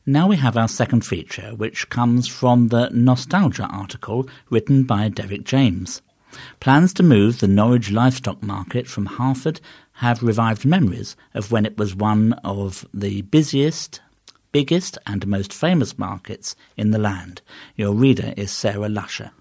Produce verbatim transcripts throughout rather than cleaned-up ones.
Now we have our second feature, which comes from the Nostalgia article written by Derek James. Plans to move the Norwich livestock market from Harford have revived memories of when it was one of the busiest, biggest and most famous markets in the land. Your reader is Sarah Lusher.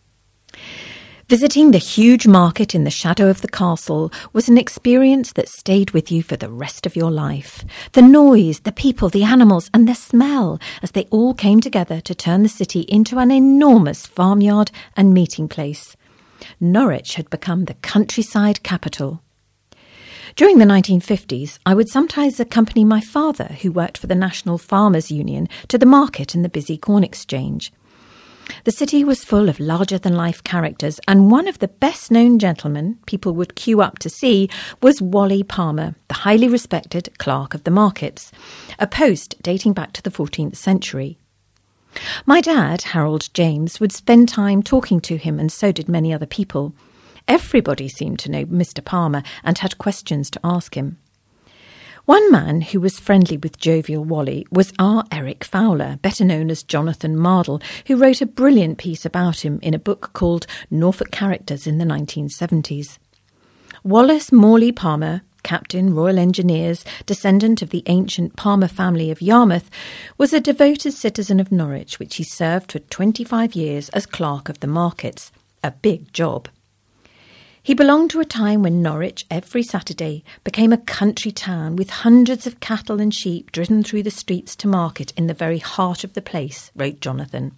Visiting the huge market in the shadow of the castle was an experience that stayed with you for the rest of your life. The noise, the people, the animals and the smell as they all came together to turn the city into an enormous farmyard and meeting place. Norwich had become the countryside capital. During the nineteen fifties, I would sometimes accompany my father, who worked for the National Farmers Union, to the market and the busy Corn Exchange. The city was full of larger-than-life characters, and one of the best-known gentlemen people would queue up to see was Wally Palmer, the highly respected clerk of the markets, a post dating back to the fourteenth century. My dad, Harold James, would spend time talking to him, and so did many other people. Everybody seemed to know Mister Palmer and had questions to ask him. One man who was friendly with jovial Wally was R. Eric Fowler, better known as Jonathan Mardle, who wrote a brilliant piece about him in a book called Norfolk Characters in the nineteen seventies. Wallace Morley Palmer, Captain, Royal Engineers, descendant of the ancient Palmer family of Yarmouth, was a devoted citizen of Norwich, which he served for twenty-five years as clerk of the markets. A big job. He belonged to a time when Norwich, every Saturday, became a country town with hundreds of cattle and sheep driven through the streets to market in the very heart of the place, wrote Jonathan.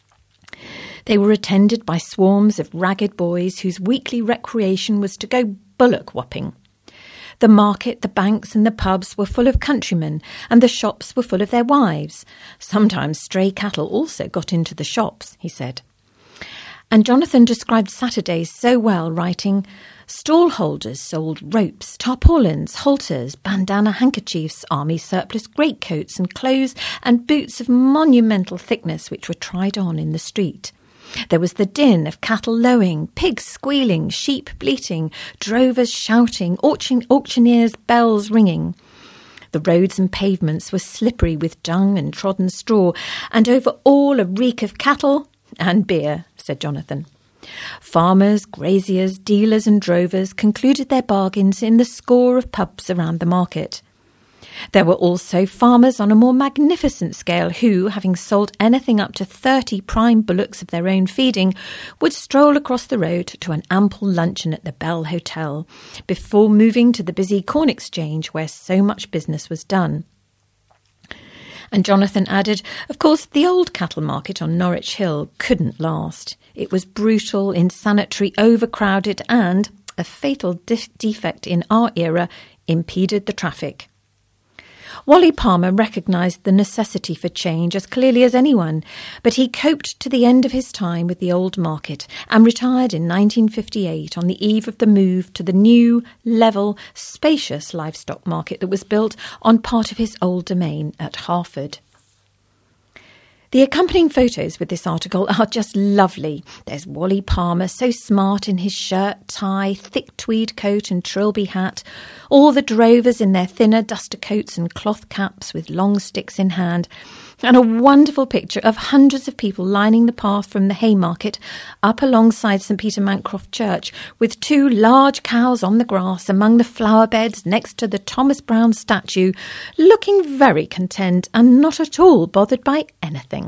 They were attended by swarms of ragged boys whose weekly recreation was to go bullock whopping. The market, the banks and the pubs were full of countrymen, and the shops were full of their wives. Sometimes stray cattle also got into the shops, he said. And Jonathan described Saturdays so well, writing, "Stallholders sold ropes, tarpaulins, halters, bandana handkerchiefs, army surplus greatcoats and clothes and boots of monumental thickness which were tried on in the street. There was the din of cattle lowing, pigs squealing, sheep bleating, drovers shouting, auction- auctioneers' bells ringing. The roads and pavements were slippery with dung and trodden straw, and over all a reek of cattle and beer," said Jonathan. Farmers, graziers, dealers and drovers concluded their bargains in the score of pubs around the market. There were also farmers on a more magnificent scale who, having sold anything up to thirty prime bullocks of their own feeding, would stroll across the road to an ample luncheon at the Bell Hotel before moving to the busy Corn Exchange where so much business was done. And Jonathan added, of course, the old cattle market on Norwich Hill couldn't last. It was brutal, insanitary, overcrowded and, a fatal de- defect in our era, impeded the traffic. Wally Palmer recognised the necessity for change as clearly as anyone, but he coped to the end of his time with the old market and retired in nineteen fifty-eight on the eve of the move to the new, level, spacious livestock market that was built on part of his old domain at Harford. The accompanying photos with this article are just lovely. There's Wally Palmer, so smart in his shirt, tie, thick tweed coat and trilby hat. All the drovers in their thinner duster coats and cloth caps with long sticks in hand. And a wonderful picture of hundreds of people lining the path from the Haymarket up alongside St Peter Mancroft Church, with two large cows on the grass among the flower beds next to the Thomas Brown statue, looking very content and not at all bothered by anything.